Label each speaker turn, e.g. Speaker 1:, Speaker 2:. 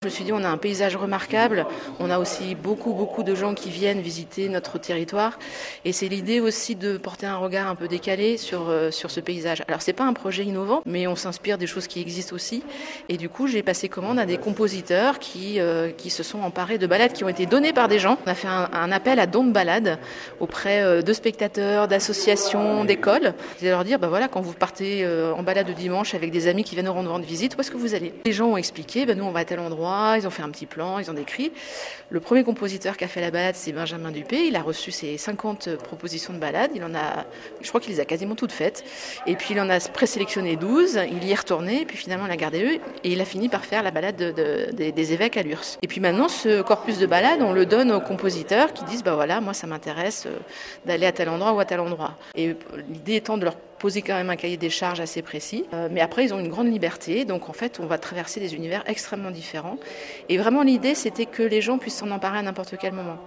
Speaker 1: Je me suis dit, on a un paysage remarquable, on a aussi beaucoup de gens qui viennent visiter notre territoire et c'est l'idée aussi de porter un regard un peu décalé sur ce paysage. Alors c'est pas un projet innovant, mais on s'inspire des choses qui existent aussi et du coup j'ai passé commande à des compositeurs qui se sont emparés de balades qui ont été données par des gens. On a fait un appel à dons de balades auprès de spectateurs, d'associations, d'écoles. C'est de leur dire, voilà, quand vous partez en balade le dimanche avec des amis qui viennent nous rendre visite, où est-ce que vous allez ? Les gens ont expliqué, nous on va à tel endroit. Ils ont fait un petit plan, ils ont décrit. Le premier compositeur qui a fait la balade, c'est Benjamin Dupé. Il a reçu ses 50 propositions de balade. Je crois qu'il les a quasiment toutes faites. Et puis il en a présélectionné 12. Il y est retourné. Et puis finalement, il a gardé eux. Et il a fini par faire la balade des évêques à l'URSS. Et puis maintenant, ce corpus de balade, on le donne aux compositeurs qui disent, moi ça m'intéresse d'aller à tel endroit ou à tel endroit. Et l'idée étant de leur poser quand même un cahier des charges assez précis. Mais après, ils ont une grande liberté. Donc, en fait, on va traverser des univers extrêmement différents. Et vraiment, l'idée, c'était que les gens puissent s'en emparer à n'importe quel moment.